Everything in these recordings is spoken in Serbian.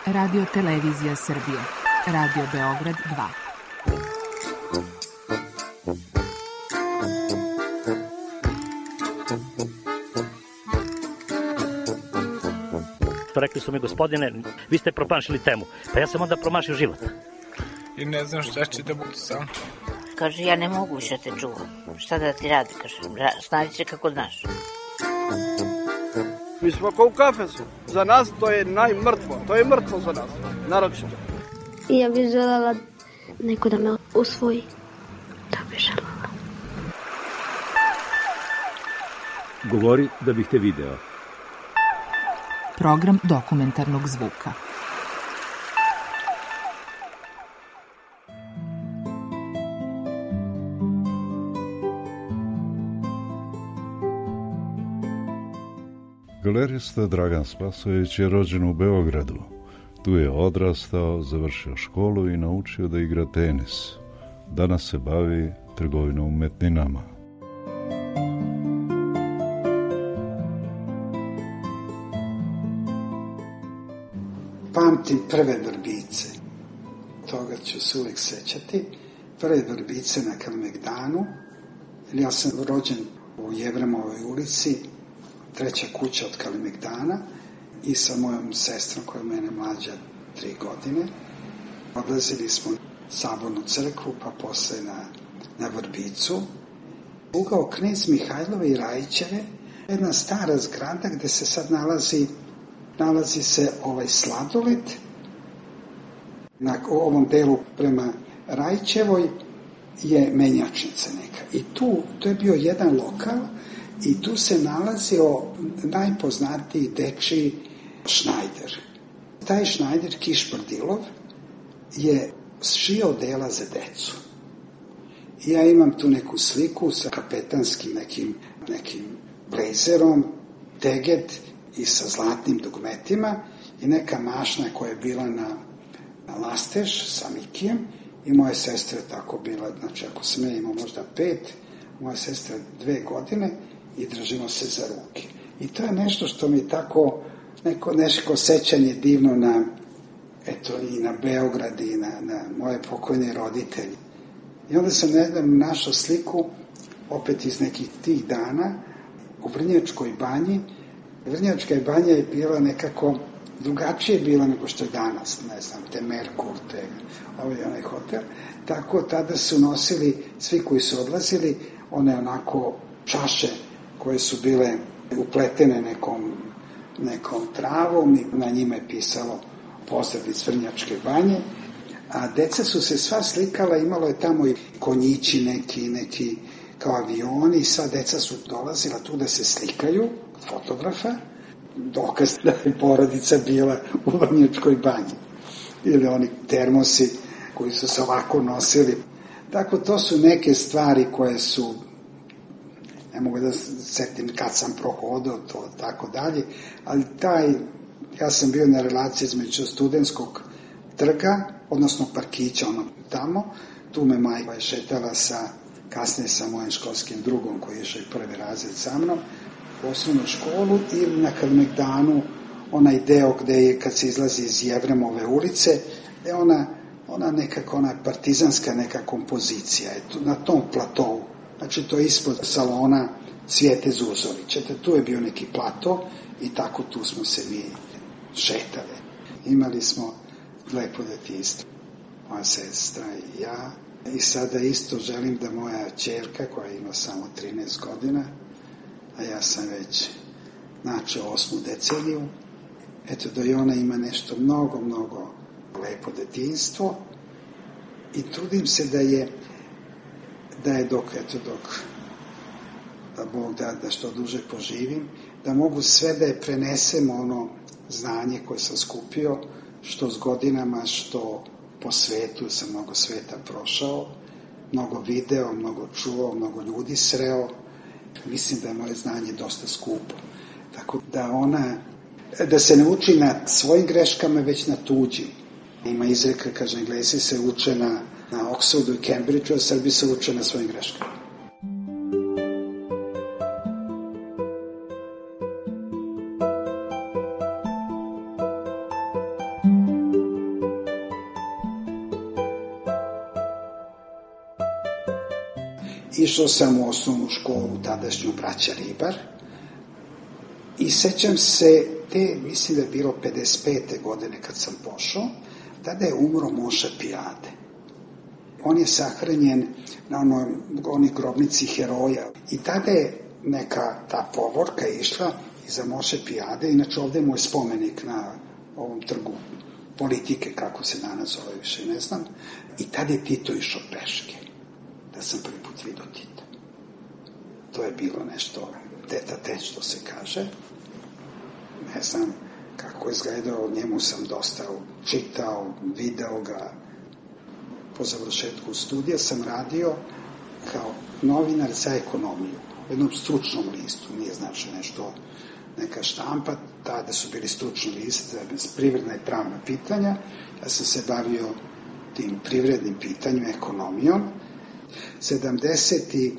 Radio Televizija Srbije. Radio Beograd 2. Rekli su mi, gospodine, vi ste promašili temu. Pa ja sam onda promašio život. I ne znam šta će da budu sam. Kaže, ja ne mogu više te čuvam. Šta da ti radi, kaže, snađi se kako znaš. Mi smo kao u kafesu. Za nas to je najmrtvo. To je mrtvo za nas, naročito. I ja bih želela neko da me usvoji. To bih želela. Govori da bih te video. Program dokumentarnog zvuka. Galerista Dragan Spasojević je rođen u Beogradu. Tu je odrastao, završio školu i naučio da igra tenis. Danas se bavi trgovinom umetninama. Pamtim prve vrbice. Toga ću se uvijek sećati. Prve vrbice na Kalemegdanu. Ja sam rođen u Jevremovoj ulici, treća kuća od Kalemegdana, i sa mojom sestrom koja je mene mlađa 3 godine. Odlazili smo u Sabornu crkvu, pa posle na Vrbicu. Ugao Knez Mihajlove i Rajićeve, jedna stara zgrada gde se sad nalazi se ovaj sladoled. Na ovom delu prema Rajićevoj je menjačnica neka. I to je bio jedan lokal i tu se nalazio najpoznatiji dečiji Šnajder. Taj Šnajder, Kišpardilov, je šio odela za decu. I ja imam tu neku sliku sa kapetanskim nekim blejzerom, teget i sa zlatnim dugmetima i neka mašna koja je bila na lastež sa Mikijem i moja sestra je tako bila, znači ako sam ja imao možda 5, moja sestra 2 godine i držimo se za ruke. I to je nešto što mi tako neko sećanje divno na, eto, i na Beograd i na moje pokojne roditelje. I onda sam nedavno našao sliku, opet iz nekih tih dana, u Vrnjačkoj banji. Vrnjačka banja je bila nekako drugačije bila nego što je danas, ne znam, te Merkur, te onaj hotel. Tako tada su nosili, svi koji su odlazili, one onako čaše koje su bile upletene nekom travom i na njima je pisalo pozdrav iz Vrnjačke banje, a deca su se sva slikala, imalo je tamo i konjići neki kao avioni i sva deca su dolazila tu da se slikaju od fotografa, dokaz da je porodica bila u Vrnjačkoj banji. Ili oni termosi koji su se ovako nosili. Tako, to su neke stvari koje su, ne mogu da setim kad sam prohodao to, tako dalje, ali ja sam bio na relaciji između Studentskog trga, odnosno parkića, ono tamo, tu me majka je šetala kasnije sa mojim školskim drugom koji je išao i prvi razred sa mnom, u osnovnu školu, i na Kalemegdanu, onaj deo gde je, kad se izlazi iz Jevremove ulice, je ona nekako, ona partizanska neka kompozicija, na tom platovu. Znači, to je ispod salona Cvijete Zuzovića. Tu je bio neki plato i tako tu smo se mi šetali. Imali smo lepo detinjstvo, moja sestra i ja. I sada isto želim da moja ćerka, koja ima samo 13 godina, a ja sam već načeo 8. deceniju, eto, da i ona ima nešto mnogo, mnogo lepo detinjstvo i trudim se da je dok da Bog da što duže poživim, da mogu sve da je prenesem ono znanje koje sam skupio, što s godinama, što po svetu, sam mnogo sveta prošao, mnogo video, mnogo čuo, mnogo ljudi sreo. Mislim da je moje znanje dosta skupo. Tako da se ne uči na svojim greškama, već na tuđim. Ima izreka, kaže, Englesi se uče na Oxfordu i Cambridgeu, a Srbi se uče na svojim greškama. Išao sam u osnovnu školu, tadašnju braća Ribar, i sećam se, mislim da je bilo 55. godine kad sam pošao, tada je umro Moša Pijade. On je sahranjen na onoj grobnici heroja. I tada je neka ta povorka išla iza Moše Pijade, inače ovde mu je spomenik na ovom trgu politike, kako se danas zove, više ne znam. I tada je Tito išao peške, da sam prvi put vidio Tita. To je bilo nešto teta što se kaže. Ne znam kako je izgledao, o njemu sam dosta čitao, video ga. Po završetku studija sam radio kao novinar za ekonomiju, u jednom stručnom listu, nije znači nešto, neka štampa, tada su bili stručni list za privredna i pravna pitanja. Ja sam se bavio tim privrednim pitanjem, ekonomijom. 73.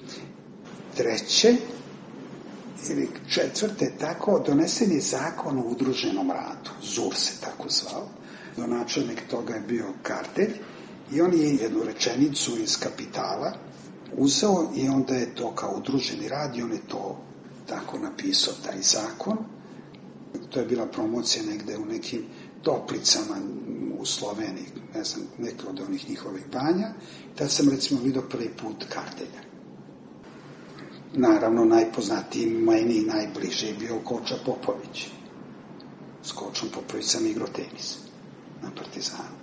ili 4. tako, donesen je zakon o udruženom radu, ZUR se tako zvao. Donačelnik toga je bio Kardelj i on je jednu rečenicu iz Kapitala uzeo i onda je to kao udruženi rad i on je to tako napisao, taj zakon. To je bila promocija negde u nekim Toplicama u Sloveniji, ne znam, neke od onih njihovih banja. Tad sam recimo vidio prvi put Kardelja. Naravno, najpoznatiji meni i najbliže je bio Koča Popović. S Kočom Popović sam igrao tenis na Partizanu.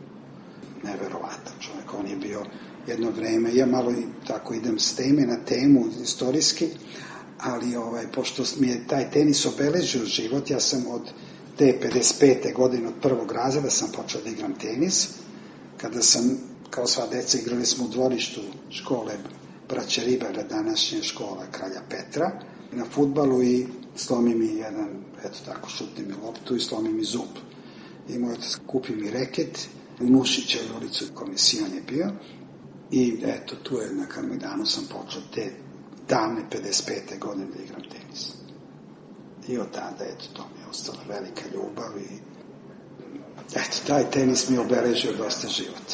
Neverovatan čovjek. On je bio jedno vreme, ja malo tako idem s teme na temu istorijski, ali pošto mi je taj tenis obeležio život, ja sam od te 55. godine, od prvog razreda sam počeo da igram tenis. Kada sam, kao sva deca, igrali smo u dvorištu škole braća Ribara, današnja škola Kralja Petra, na fudbalu i slomi mi jedan, eto tako, šutni mi loptu i slomi mi zub. I moj otac kupi mi reket, u Nušićevoj ulici Komisijon je bio, i eto, tu je na Kalemegdanu sam počeo te davne 55. godine da igram tenis. I od tada, eto, to mi je ostala velika ljubav i eto, taj tenis mi je obeležio dosta život.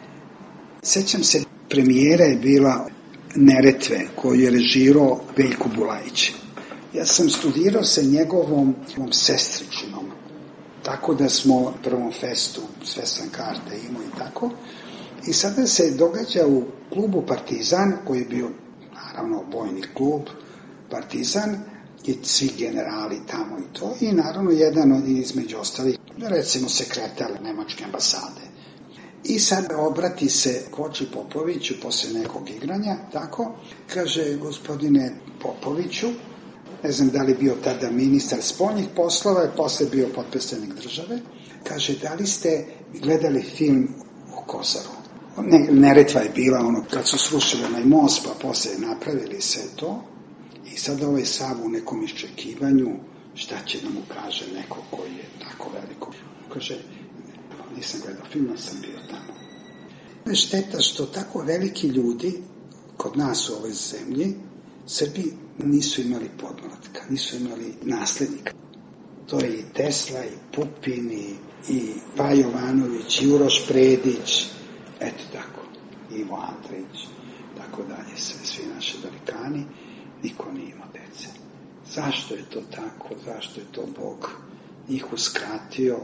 Sećam se, premijera je bila Neretve, koju je režirao Veljko Bulajić. Ja sam studirao sa njegovom sestričinom, tako da smo prvom festu, sve sam karte imao i tako. I sada se događa u klubu Partizan, koji je bio, naravno, vojni klub Partizan, i svi generali tamo i to, i naravno jedan od između ostalih, recimo sekretar Nemačke ambasade. I sad obrati se Koči Popoviću posle nekog igranja, tako, kaže, gospodine Popoviću, ne znam da li bio tada ministar spoljnih poslova, posle bio potpredsednik države, kaže, da li ste gledali film o Kozaru? Neretva je bila kad su srušili onaj most, pa posle napravili sve to, i sad ovaj Sav u nekom iščekivanju, šta će da mu kaže neko koji je tako veliko. Kaže, nisam gledao film, ali sam bio tamo. Šteta što tako veliki ljudi kod nas u ovoj zemlji, Srbi, nisu imali podmlatka, nisu imali naslednika. To je i Tesla, i Pupin, i Pa Jovanović, i Uroš Predić, eto tako, Ivo Andrić, tako dalje, svi naši velikani, niko nije imao dece. Zašto je to tako? Zašto je to Bog njih uskratio?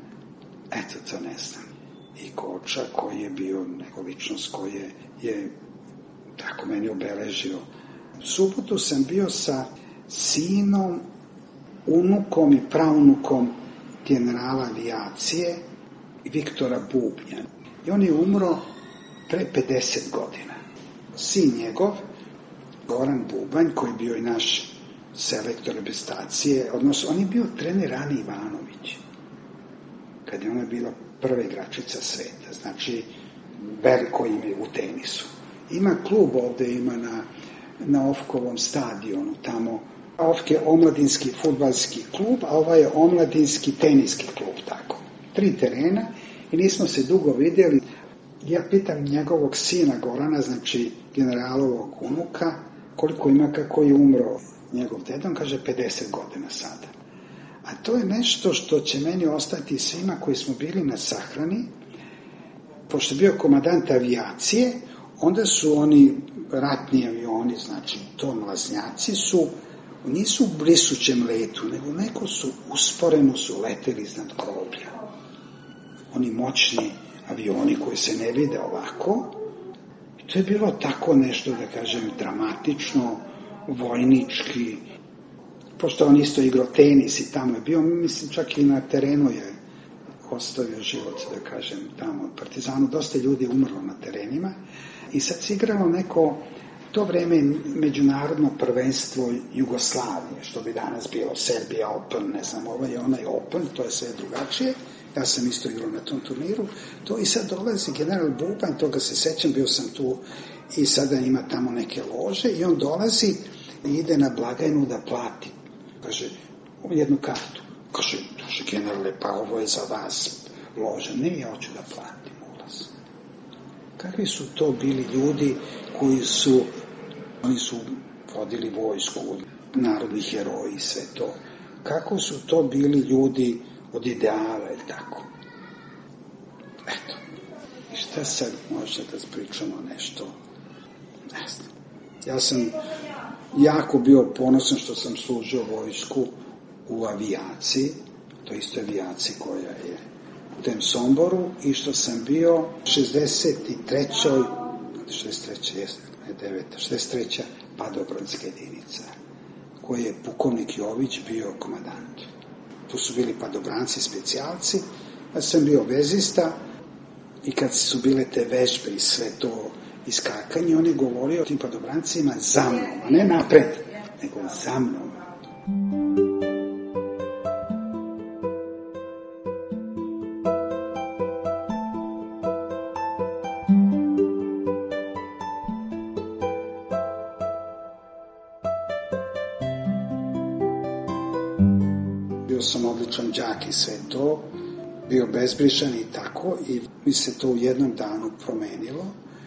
Eto, to ne znam. I Koča, koji je bio neka ličnost koja je tako meni obeležio. U subotu sam bio sa sinom, unukom i praunukom generala avijacije Viktora Bubnja. I on je umro pre 50 godina. Sin njegov, Goran Bubanj, koji je bio i naš selektor reprezentacije, odnosno, on je bio trener Ane Ivanović, kad je ona bila prva igračica sveta, znači veliko ime u tenisu. Ima klub ovde, ima na Ofkovom stadionu, tamo, Ofke je omladinski fudbalski klub, a ovo je omladinski teniski klub, tako. 3 terena i nismo se dugo vidjeli. Ja pitam njegovog sina Gorana, znači generalovog unuka, koliko ima kako je umro njegov deda, on kaže 50 godina sada. A to je nešto što će meni ostati svima koji smo bili na sahrani, pošto je bio komandant avijacije, Onda su oni ratni avioni, znači to mlaznjaci nisu u brisućem letu, nego neko usporeno su leteli iznad groblja. Oni moćni avioni koji se ne vide ovako. I to je bilo tako nešto, da kažem, dramatično, vojnički. Pošto on isto igrao tenis i tamo je bio, mislim čak i na terenu je ostavio život, da kažem, tamo u Partizanu. Dosta ljudi je umrlo na terenima. I sad se igralo neko, to vreme međunarodno prvenstvo Jugoslavije, što bi danas bilo Serbia Open, ne znam, ovaj onaj Open, to je sve drugačije. Ja sam isto igrao na tom turniru. To i sad dolazi general Bubanj, toga se sećam, bio sam tu i sada ima tamo neke lože i on dolazi i ide na blagajnu da plati. Kaže, jednu kartu. Kaže, generale, pa ovo je za vas loža. Ne, ja hoću da platim ulaz. Kakvi su to bili ljudi oni su vodili vojsku, narodni heroji, sve to. Kako su to bili ljudi od ideala, ili tako? Eto. I šta sad možda da pričamo nešto? Ne znam. Ja sam jako bio ponosan što sam služio vojsku u avijaciji, to isto avijacija koja je u tem Somboru, i što sam bio 63. padobranska jedinica, koji je pukovnik Jović bio komandant. Tu su bili padobranci, specijalci, ja sam bio vezista i kad su bile te vežbe i sve to iskakanje, on je govorio o tim padobrancima za mnom, a ne napred, nego za mnom. Bio sam odličan đak i sve to, bio bezbrižan i tako, i mi se to u jednom danu promenilo.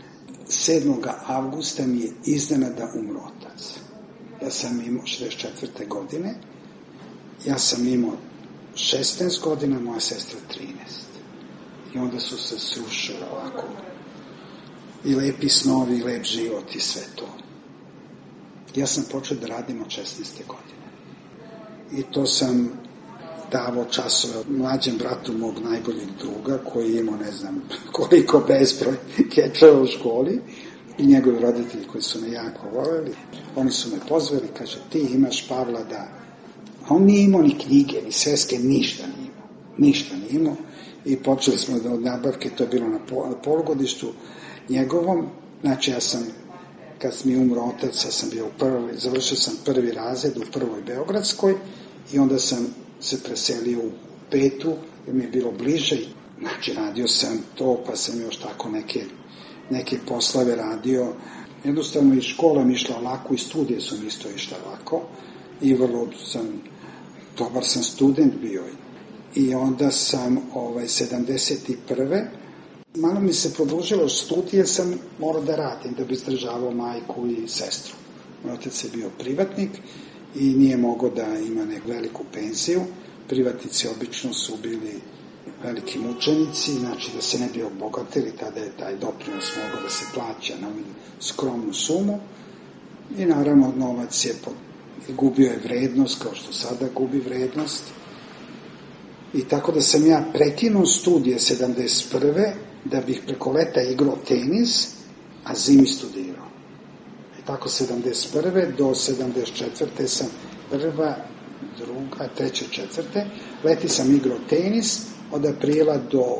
7. avgusta mi je iznenada umro otac. Ja sam imao 64. godine, ja sam imao 16 godina, moja sestra 13. I onda su se srušili ovako. I lepi snovi, i lep život i sve to. Ja sam počeo da radim od 16. godine. I to sam davao časove od mlađem bratu mog najboljeg druga, koji je imao ne znam koliko bezbroj kečeva u školi, i njegovi roditelji koji su me jako voljeli. Oni su me pozvali, kaže, ti imaš Pavla da... A on nije imao ni knjige, ni sveske, ništa nije imao. I počeli smo od nabavke, to je bilo na polugodištu njegovom. Znači, ja sam, kad mi umro otac, ja sam bio završio sam 1. razred u 1. Beogradskoj, i onda sam se preselio u 5. jer mi je bilo bliže. Znači, radio sam to, pa sam još tako neke poslove radio. Jednostavno i škola mi išla lako, i studije su mi isto išla lako, i vrlo dobar sam student bio. I onda sam 71. malo mi se produžilo studije, sam morao da radim da bi izdržavao majku i sestru. Moj otac je bio privatnik i nije mogao da ima neku veliku penziju. Privatnici obično su bili veliki mučenici, znači da se ne bi obogatili, tada je taj doprinos mogao da se plaća na skromnu sumu, i naravno novac je gubio je vrednost, kao što sada gubi vrednost. I tako da sam ja prekinuo studije 71. da bih preko leta igrao tenis, a zimi studirao. I tako 71. do 74. sam 1., 2., 3., 4. leti sam igrao tenis od aprila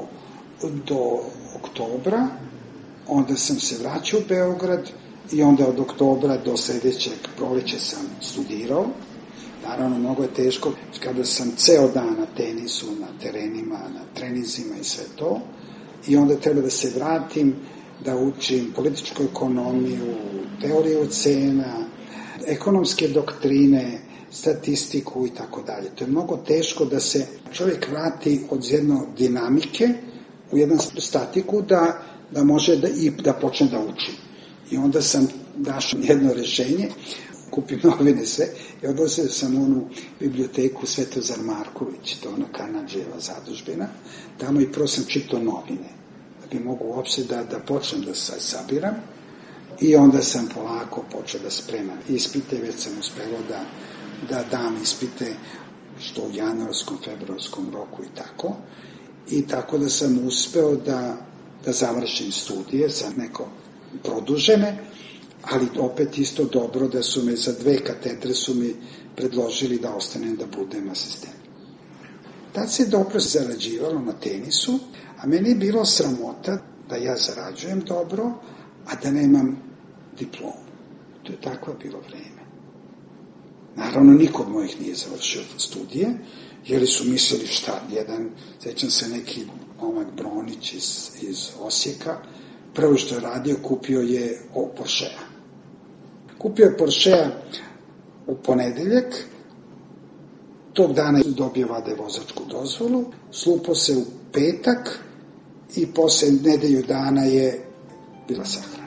do oktobra, onda sam se vraćao u Beograd, i onda od oktobra do sledećeg proleća sam studirao. Naravno, mnogo je teško kada sam ceo dan na tenisu, na terenima, na treninzima i sve to, i onda treba da se vratim, da učim političku ekonomiju, teoriju cena, ekonomske doktrine, statistiku i tako dalje. To je mnogo teško da se čovjek vrati od jedne dinamike u jednu statiku da može da počne da uči. I onda sam našao jedno rešenje, kupim novine sve, i odlazio sam u onu biblioteku Svetozar Marković, to je ona Kanadžijeva zadužbina, tamo i prvo sam čitao novine, da bi mogu uopšte da počnem da se sabiram. I onda sam polako počeo da spremam ispite, već sam uspeo da dam ispite što u januarskom, februarskom roku i tako. I tako da sam uspeo da završim studije, sad neko produžene, ali opet isto dobro da su me za 2 katedre su mi predložili da ostanem da budem asistent. Tad se dobro zarađivalo na tenisu, a meni je bilo sramota da ja zarađujem dobro, a da nemam diplomu. To je takvo bilo vreme. Naravno, niko od mojih nije završio studije, jer su mislili šta, sećam se neki momak Bronić iz Osijeka, prvo što je radio, kupio je Porschea. Kupio je Porschea u ponedeljak, tog dana je dobio vade vozačku dozvolu, slupo se u petak i posle nedelju dana je bila sahrana.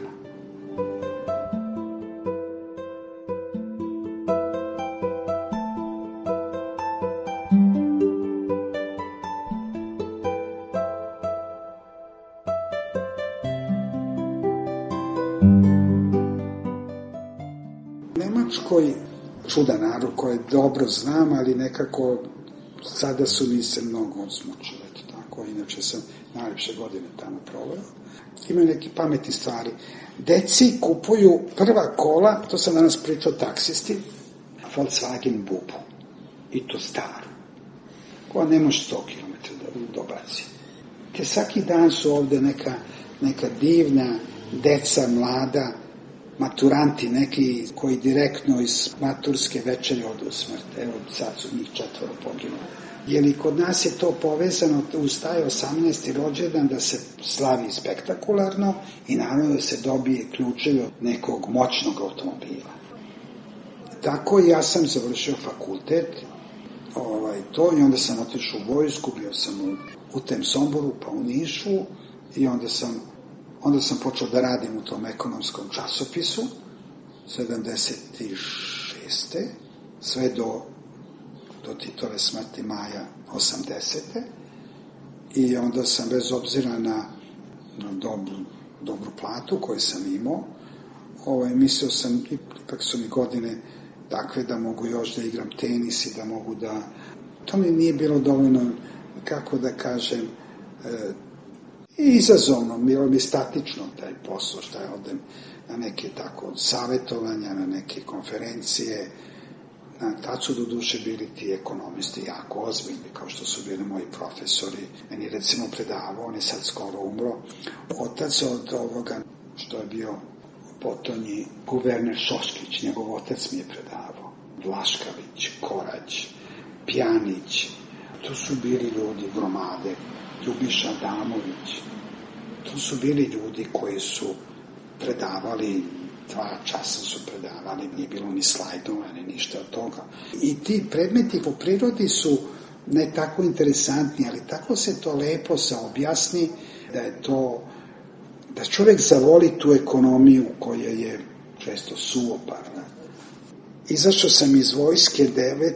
Nemačkoj čudan narod koje dobro znam, ali nekako sada su mi se mnogo odsmučili, tako, inače sam najlepše godine tamo proveo. Ima neki pametni stvari. Deci kupuju prva kola, to sam danas pričao taksisti, Volkswagen Bubu, i to staru, koja ne može 100 km da dobaci. Te svaki dan su ovde neka divna deca, mlada, maturanti neki koji direktno iz maturske večeri odu u smrt. Evo, sad su njih 4 poginuli. Jer i kod nas je to povezano uz taj 18. rođendan da se slavi spektakularno i naravno da se dobije ključevi od nekog moćnog automobila. Tako i ja sam završio fakultet, i onda sam otišao u vojsku, bio sam u tem Somboru, pa u Nišu, i onda sam počeo da radim u tom ekonomskom časopisu 76. sve do Titove smrti maja 80. I onda sam, bez obzira na dobru platu koju sam imao, mislio sam, ipak su mi godine takve da mogu još da igram tenis i da mogu da... To mi nije bilo dovoljno, kako da kažem, izazovno, bilo mi statično taj posao, šta je odem na neke tako savjetovanja, na neke konferencije. Tad su do duše bili ti ekonomisti jako ozbiljni, kao što su bili moji profesori. Meni recimo predavao, on je sad skoro umro, otac od ovoga što je bio potonji guverner Šoškić, njegov otac mi je predavao. Vlaškavić, Korać, Pjanić, to su bili ljudi gromade, Ljubiša Adamović. To su bili ljudi koji su predavali, 2 časa su predavali, nije bilo ni slajdova, ni ništa od toga. I ti predmeti po prirodi su ne tako interesantni, ali tako se to lepo se objasni da je to, da čovjek zavoli tu ekonomiju koja je često suvoparna. Izašao sam iz vojske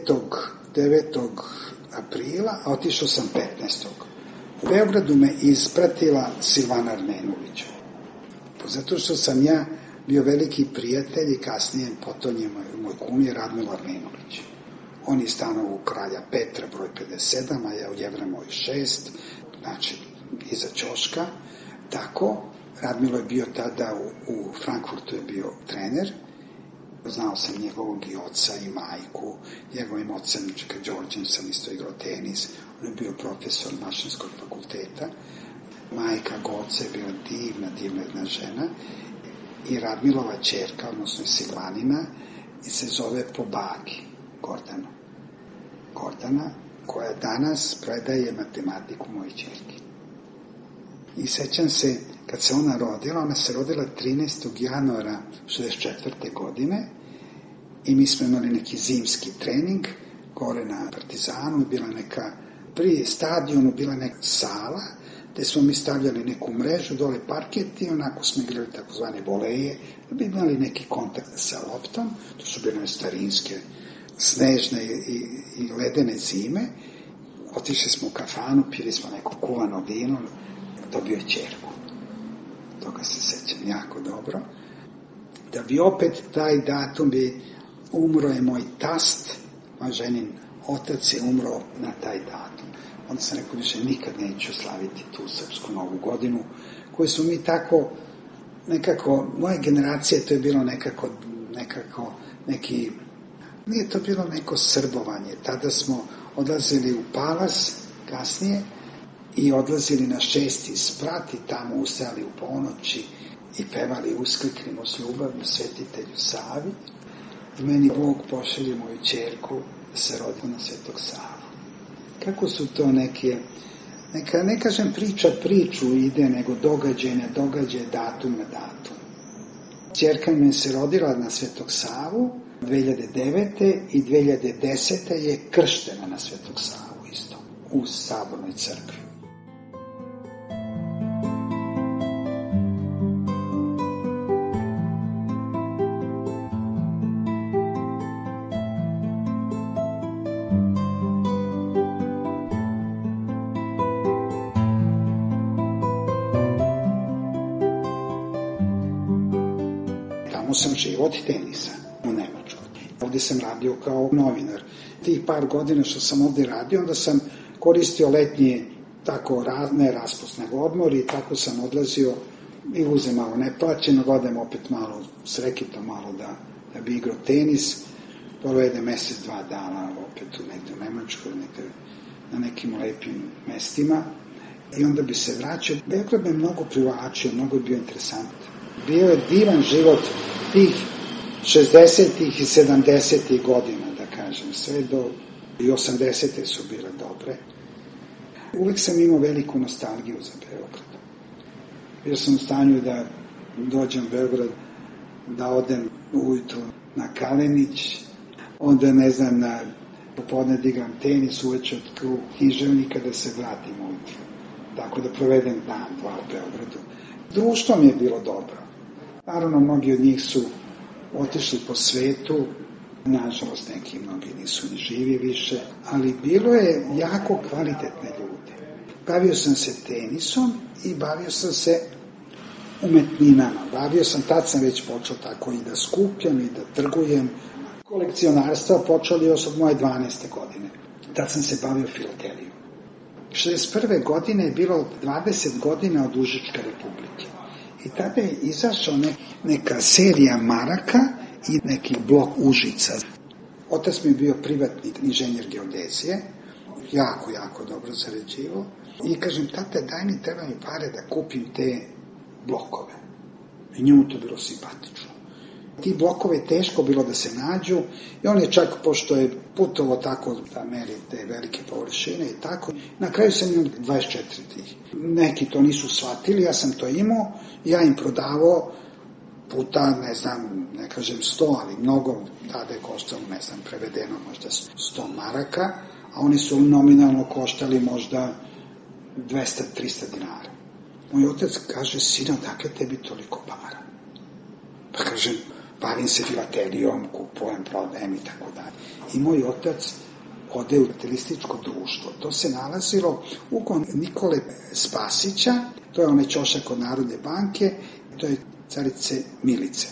9. aprila, a otišao sam 15. U Beogradu me ispratila Silvana Armenovića. Zato što sam ja bio veliki prijatelj i kasnije potonje moj kum je Radmilo Armenović. On je stanovao u Kralja Petra, broj 57, a ja u Jevremoj 6, znači iza ćoška. Tako, Radmilo je bio tada u Frankfurtu je bio trener. Znao sam njegovog i oca i majku, njegovim ocem Čeka Đorđem sam isto igrao tenis, on je bio profesor mašinskog fakulteta, majka Goca je bila divna žena i Radmilova ćerka, odnosno Silvanina, se zove po baki Gordana, koja danas predaje matematiku moje ćerke. I sećam se, kad se ona se rodila 13. januara 64. godine i mi smo imali neki zimski trening gore na Partizanu, bila neka, pri stadionu bila neka sala, gde smo mi stavljali neku mrežu, dole parket i onako smo igrali takozvane voleje, da bi imali neki kontakt sa loptom. To su bile starinske, snežne i ledene zime. Otišli smo u kafanu, pili smo neko kuvano vino, dobio je ćerku. Toga se sećam jako dobro. Da bi opet taj datum bi umro je moj tast, moj ženin otac je umro na taj datum. Onda sam rekao, više nikad neću slaviti tu srpsku novu godinu, koju su mi tako, nekako, moje generacije, to je bilo nekako neki, nije to bilo neko srbovanje. Tada smo odlazili u Palas kasnije i odlazili na 6. sprat i tamo ustajali u ponoći i pevali Uskliknimo s ljubavlju Svetitelju Savi. I meni Bog pošalje moju ćerku da se rodi na Svetog Savu. Kako su to neke, ne kažem priču ide, nego događaj, datum na datum. Ćerka mi se rodila na Svetog Savu 2009. i 2010. je krštena na Svetog Savu isto, u Sabornoj crkvi. Sam život tenisa u Nemačkoj. Ovdje sam radio kao novinar. Tih par godina što sam ovdje radio, onda sam koristio letnje tako ne raspust nego odmor i tako sam odlazio i uzem malo neplaćeno, odem opet malo srekito malo da bi igrao tenis, provedem mesec, 2 dana opet negdje u Nemačkoj, na nekim lepim mestima i onda bi se vraćao. Beograd me mnogo privlačio, mnogo je bio interesantan. Bio je divan život tih 60-ih i 70-ih godina, da kažem, sve do i 80-te su bile dobre. Uvijek sam imao veliku nostalgiju za Beograd. Bio sam u stanju da dođem u Beograd, da odem ujutru na Kalenić, onda, na popodne da igram tenis, uveče od književnika da se vratim ujutru. Tako da provedem dan, 2 u Beogradu. Društvo mi je bilo dobro. Naravno, mnogi od njih su otišli po svetu, nažalost neki mnogi nisu ni živi više, ali bilo je jako kvalitetne ljude. Bavio sam se tenisom i bavio sam se umetninama. Tad sam već počeo tako i da skupljam i da trgujem. Kolekcionarstva počeli još od moje 12. godine. Tad sam se bavio filatelijom. 61. godine je bilo 20 godina od Užičke republike. I tada je izašao neka serija maraka i neki blok Užica. Otac mi je bio privatni inženjer geodezije, jako dobro zarađivao. I kažem, tate, daj mi, treba mi pare da kupim te blokove. I njemu to bilo simpatično. Ti blokove je teško bilo da se nađu i on je čak, pošto je putovo tako da meri te velike površine i tako, na kraju sam imao 24 tih. Neki to nisu shvatili, ja sam to imao, ja im prodavao puta, ne kažem 100, ali mnogo, tada je koštalo, prevedeno možda 100 maraka, a oni su nominalno koštali možda 200-300 dinara. Moj otac kaže, sine, odakle tebi toliko para? Pa kažem, bavim se filatelijom, kupujem, prodajem i tako dalje. I moj otac ode u filatelističko društvo. To se nalazilo uglavnom Nikole Spasića, to je onaj ćošak od Narodne banke, to je carice Milice.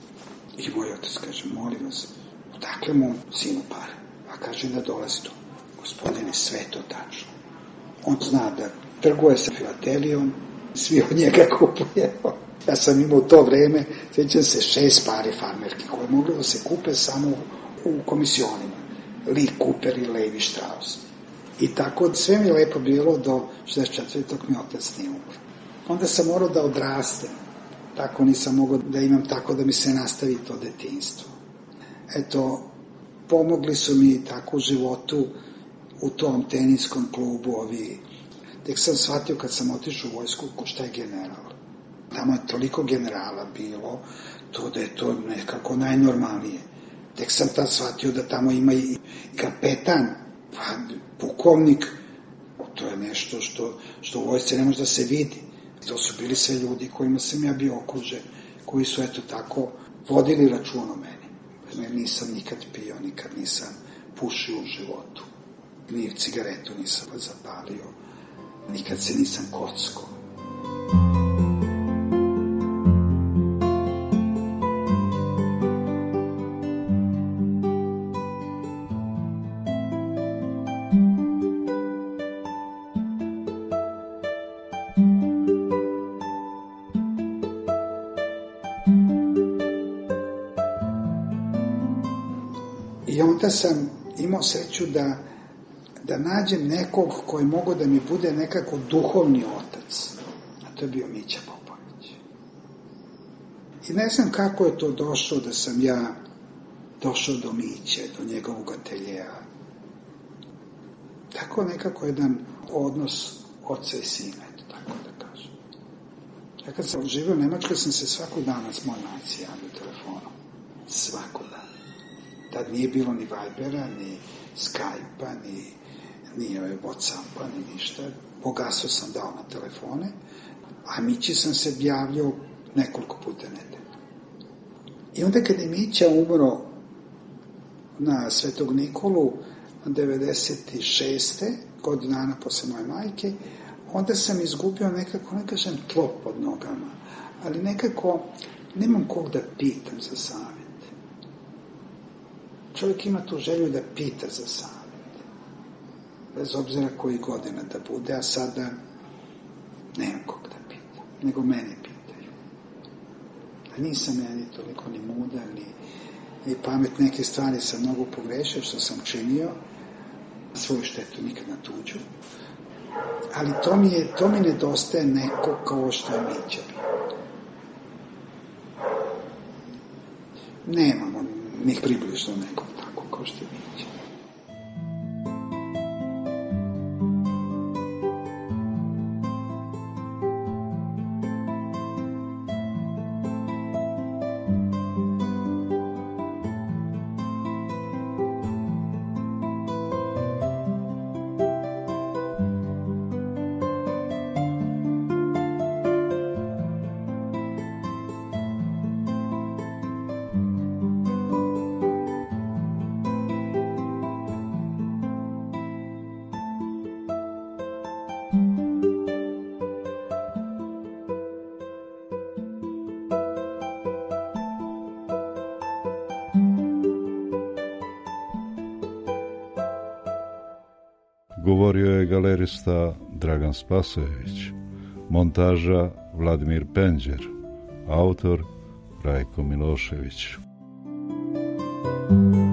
I moj otac kaže, molim vas, odakle mu sinu pare? A kaže da dolazi to. Gospodine, sve to tačno. On zna da trguje sa filatelijom, svi od njega kupuje. Ja sam imao to vreme, sjećam se 6 pari farmerki koje mogli da se kupe samo u komisionima. Lee Cooper i Levi Strauss. I tako sve mi je lepo bilo do 64. mi otac nije umro. Onda sam morao da odrastem. Tako nisam mogao da imam tako da mi se nastavi to detinjstvo. Eto, pomogli su mi tako u životu u tom teniskom klubu ovi. Tek sam shvatio kad sam otišao u vojsku šta je general. Tamo je toliko generala bilo, to da je to nekako najnormalnije. Tek sam tad shvatio da tamo ima i kapetan, pukovnik. To je nešto što u vojsci ne može da se vidi. To su bili sve ljudi kojima sam ja bio okružen, koji su eto tako vodili račun o meni. Nisam nikad pio, nikad nisam pušio u životu. Ni cigaretu nisam zapalio, nikad se nisam kockao. I onda sam imao sreću da nađem nekog koji mogu da mi bude nekako duhovni otac. A to je bio Mića Popović. I ne znam kako je to došlo da sam ja došao do Miće, do njegovog ateljeja. Tako nekako jedan odnos oca i sina, tako da kažem. Ja kad sam živio u Nemačkoj, sam se svakog dana s mojom maci javio telefonom. Svakog dana. Tad nije bilo ni Vibera, ni Skype-a, ni Whatsappa, ni ništa. Bogaso sam dao na telefone, a Mići sam se javljao nekoliko puta nedeljno. I onda kad je Mića umro na Svetog Nikolu 96. godinu dana posle moje majke, onda sam izgubio nekako, ne kažem tlo pod nogama, ali nekako nemam kog da pitam za savjet. Čovjek ima tu želju da pita za savjet, bez obzira koji godina da bude, a sada nemam kog da pita, nego mene pitaju. A nisam ja ni toliko ni mudar, ni pamet, neke stvari sam mnogo pogrešio što sam činio, svoju štetu nikad na tuđu, ali to mi nedostaje neko kao što je Mića bio. Nemamo ni približno nekog tako kao što je Mića. Govorio je galerista Dragan Spasojević, montaža Vladimir Penđer, autor Rajko Milošević.